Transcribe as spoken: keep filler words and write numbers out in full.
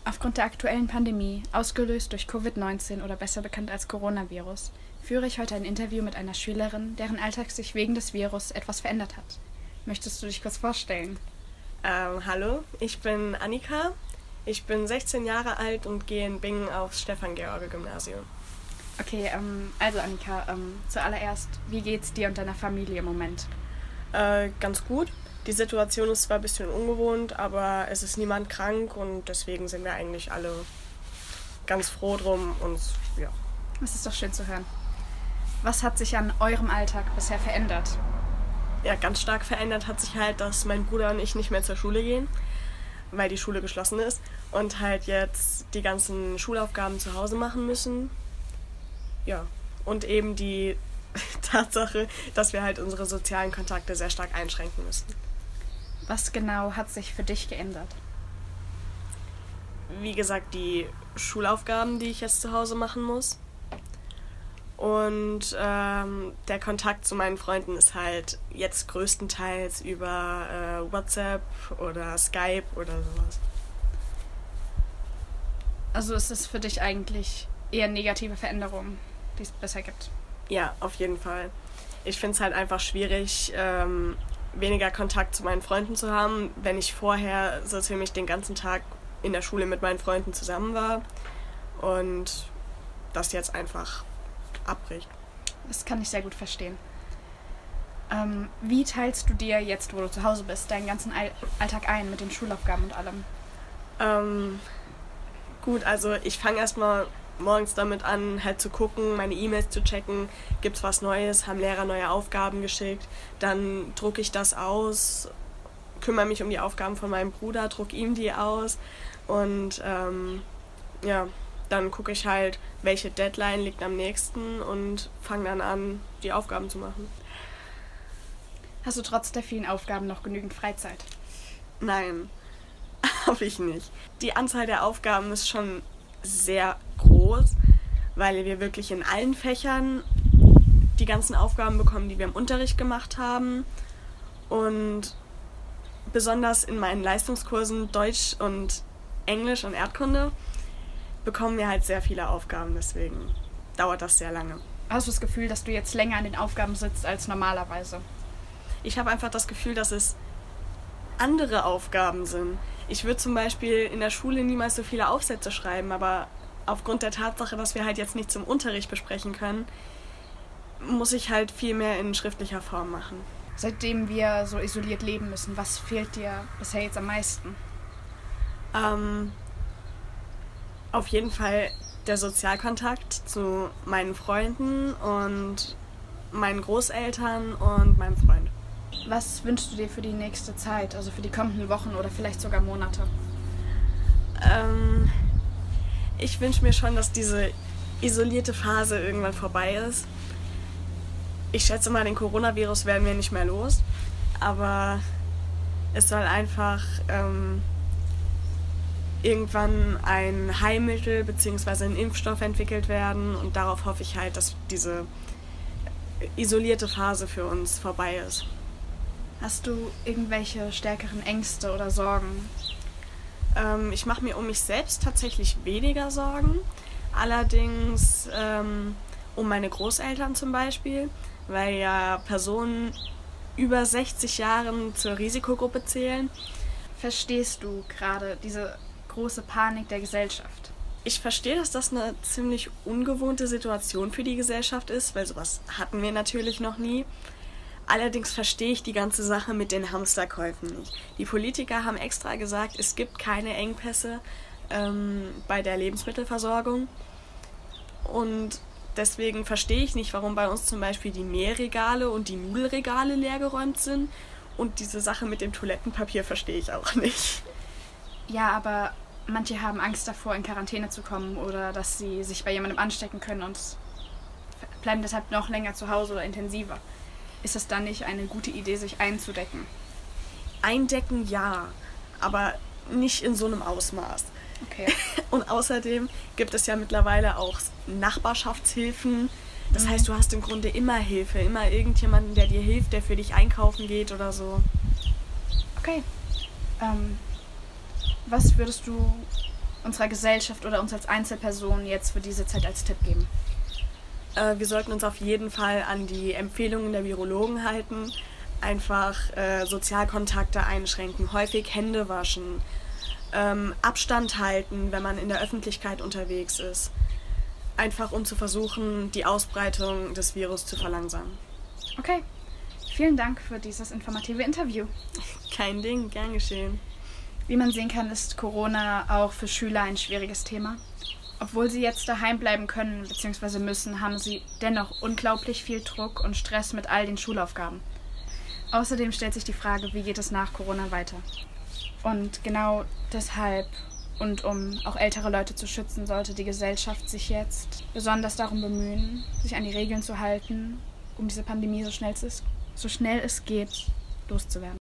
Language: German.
Aufgrund der aktuellen Pandemie, ausgelöst durch Covid neunzehn oder besser bekannt als Coronavirus, führe ich heute ein Interview mit einer Schülerin, deren Alltag sich wegen des Virus etwas verändert hat. Möchtest du dich kurz vorstellen? Ähm, hallo, ich bin Annika. Ich bin sechzehn Jahre alt und gehe in Bingen aufs Stefan-George-Gymnasium. Okay, ähm, also Annika, ähm, zuallererst, wie geht's dir und deiner Familie im Moment? Äh, ganz gut. Die Situation ist zwar ein bisschen ungewohnt, aber es ist niemand krank und deswegen sind wir eigentlich alle ganz froh drum und ja. Das ist doch schön zu hören. Was hat sich an eurem Alltag bisher verändert? Ja, ganz stark verändert hat sich halt, dass mein Bruder und ich nicht mehr zur Schule gehen, weil die Schule geschlossen ist und halt jetzt die ganzen Schulaufgaben zu Hause machen müssen. Ja, und eben die Tatsache, dass wir halt unsere sozialen Kontakte sehr stark einschränken müssen. Was genau hat sich für dich geändert? Wie gesagt, die Schulaufgaben, die ich jetzt zu Hause machen muss. Und ähm, der Kontakt zu meinen Freunden ist halt jetzt größtenteils über äh, WhatsApp oder Skype oder sowas. Also ist es für dich eigentlich eher negative Veränderungen, die es bisher gibt? Ja, auf jeden Fall. Ich finde es halt einfach schwierig, ähm, weniger Kontakt zu meinen Freunden zu haben, wenn ich vorher so ziemlich den ganzen Tag in der Schule mit meinen Freunden zusammen war und das jetzt einfach abbricht. Das kann ich sehr gut verstehen. Ähm, wie teilst du dir jetzt, wo du zu Hause bist, deinen ganzen All- Alltag ein mit den Schulaufgaben und allem? Ähm, gut, also ich fange erstmal morgens damit an, halt zu gucken, meine E-Mails zu checken, gibt's was Neues, haben Lehrer neue Aufgaben geschickt, dann drucke ich das aus, kümmere mich um die Aufgaben von meinem Bruder, drucke ihm die aus und ähm, ja, dann gucke ich halt, welche Deadline liegt am nächsten und fange dann an, die Aufgaben zu machen. Hast du trotz der vielen Aufgaben noch genügend Freizeit? Nein, habe ich nicht. Die Anzahl der Aufgaben ist schon sehr groß, weil wir wirklich in allen Fächern die ganzen Aufgaben bekommen, die wir im Unterricht gemacht haben. Und besonders in meinen Leistungskursen Deutsch und Englisch und Erdkunde bekommen wir halt sehr viele Aufgaben, deswegen dauert das sehr lange. Hast du das Gefühl, dass du jetzt länger an den Aufgaben sitzt als normalerweise? Ich habe einfach das Gefühl, dass es andere Aufgaben sind. Ich würde zum Beispiel in der Schule niemals so viele Aufsätze schreiben, aber aufgrund der Tatsache, dass wir halt jetzt nicht zum Unterricht besprechen können, muss ich halt viel mehr in schriftlicher Form machen. Seitdem wir so isoliert leben müssen, was fehlt dir bisher jetzt am meisten? Ähm, auf jeden Fall der Sozialkontakt zu meinen Freunden und meinen Großeltern und meinem Freund. Was wünschst du dir für die nächste Zeit, also für die kommenden Wochen oder vielleicht sogar Monate? Ähm, ich wünsche mir schon, dass diese isolierte Phase irgendwann vorbei ist. Ich schätze mal, den Coronavirus werden wir nicht mehr los, aber es soll einfach ähm, irgendwann ein Heilmittel bzw. ein Impfstoff entwickelt werden und darauf hoffe ich halt, dass diese isolierte Phase für uns vorbei ist. Hast du irgendwelche stärkeren Ängste oder Sorgen? Ähm, ich mache mir um mich selbst tatsächlich weniger Sorgen, allerdings ähm, um meine Großeltern zum Beispiel, weil ja Personen über sechzig Jahren zur Risikogruppe zählen. Verstehst du gerade diese große Panik der Gesellschaft? Ich verstehe, dass das eine ziemlich ungewohnte Situation für die Gesellschaft ist, weil sowas hatten wir natürlich noch nie. Allerdings verstehe ich die ganze Sache mit den Hamsterkäufen nicht. Die Politiker haben extra gesagt, es gibt keine Engpässe ähm, bei der Lebensmittelversorgung. Und deswegen verstehe ich nicht, warum bei uns zum Beispiel die Mehlregale und die Nudelregale leergeräumt sind. Und diese Sache mit dem Toilettenpapier verstehe ich auch nicht. Ja, aber manche haben Angst davor, in Quarantäne zu kommen oder dass sie sich bei jemandem anstecken können und bleiben deshalb noch länger zu Hause oder intensiver. Ist es dann nicht eine gute Idee, sich einzudecken? Eindecken ja, aber nicht in so einem Ausmaß. Okay. Und außerdem gibt es ja mittlerweile auch Nachbarschaftshilfen. Das Mhm. heißt, du hast im Grunde immer Hilfe, immer irgendjemanden, der dir hilft, der für dich einkaufen geht oder so. Okay. Ähm, was würdest du unserer Gesellschaft oder uns als Einzelperson jetzt für diese Zeit als Tipp geben? Äh, wir sollten uns auf jeden Fall an die Empfehlungen der Virologen halten. Einfach äh, Sozialkontakte einschränken, häufig Hände waschen, ähm, Abstand halten, wenn man in der Öffentlichkeit unterwegs ist. Einfach um zu versuchen, die Ausbreitung des Virus zu verlangsamen. Okay, vielen Dank für dieses informative Interview. Kein Ding, gern geschehen. Wie man sehen kann, ist Corona auch für Schüler ein schwieriges Thema. Obwohl sie jetzt daheim bleiben können bzw. müssen, haben sie dennoch unglaublich viel Druck und Stress mit all den Schulaufgaben. Außerdem stellt sich die Frage, wie geht es nach Corona weiter? Und genau deshalb und um auch ältere Leute zu schützen, sollte die Gesellschaft sich jetzt besonders darum bemühen, sich an die Regeln zu halten, um diese Pandemie so schnell es, so schnell es geht loszuwerden.